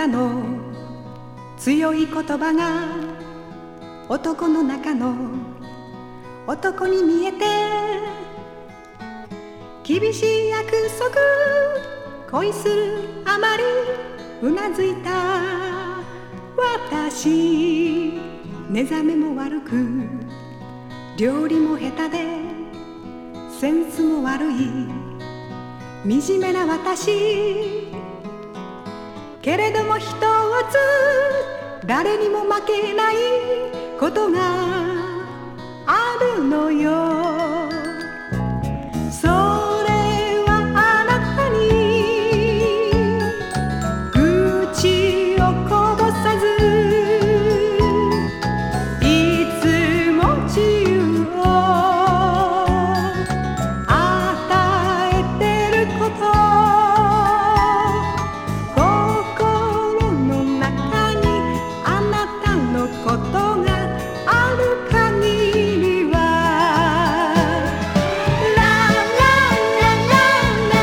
方の強い言葉が男の中の男に見えて、厳しい約束恋するあまりうなずいた私、寝覚めも悪く料理も下手でセンスも悪い惨めな私、けれども一つ誰にも負けないことがあるのよ。